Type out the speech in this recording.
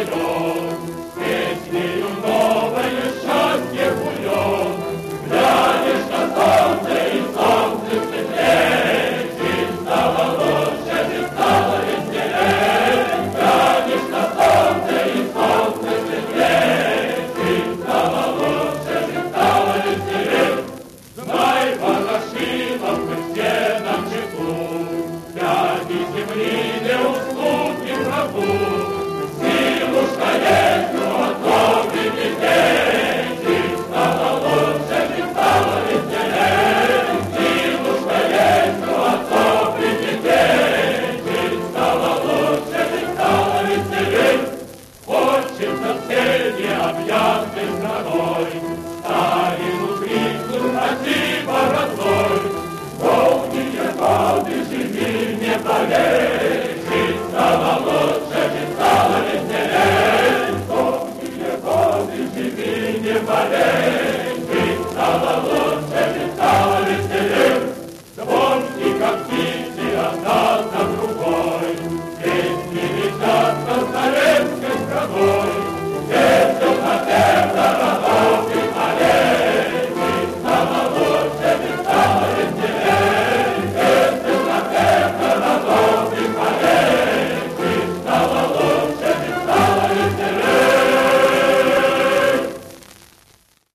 поет, песнею новое счастье кует. Глянешь на солнце, и солнце светлее, жизнь стала лучше, и стала веселее. Глянешь на солнце, и солнце светлее, жизнь стала лучше, и стала веселее. Знай, Ворошилов, мы все на чеку, пяти земли не уступим врагу. Силушка есть, но отдохни детей, жизнь стала лучше, жизнь стала веселее. Силушка есть, но отдохни детей, жизнь стала лучше, жизнь стала веселее. Хочется всей необъятной страной старину крикнуть спасибо, родной. Долгие годы живи, не болей, жизнь стала лучше, жизнь стала веселей. Долгие годы живи, не болей, жизнь стала лучше, жизнь стала веселей. Звонки, как птицы, одна за другой, песни летят над Смоленской страной. Весел напев городов и полей, жизнь стала лучше, жизнь стала веселей. Весел напев городов и полей, жизнь стала лучше, жизнь стала веселей.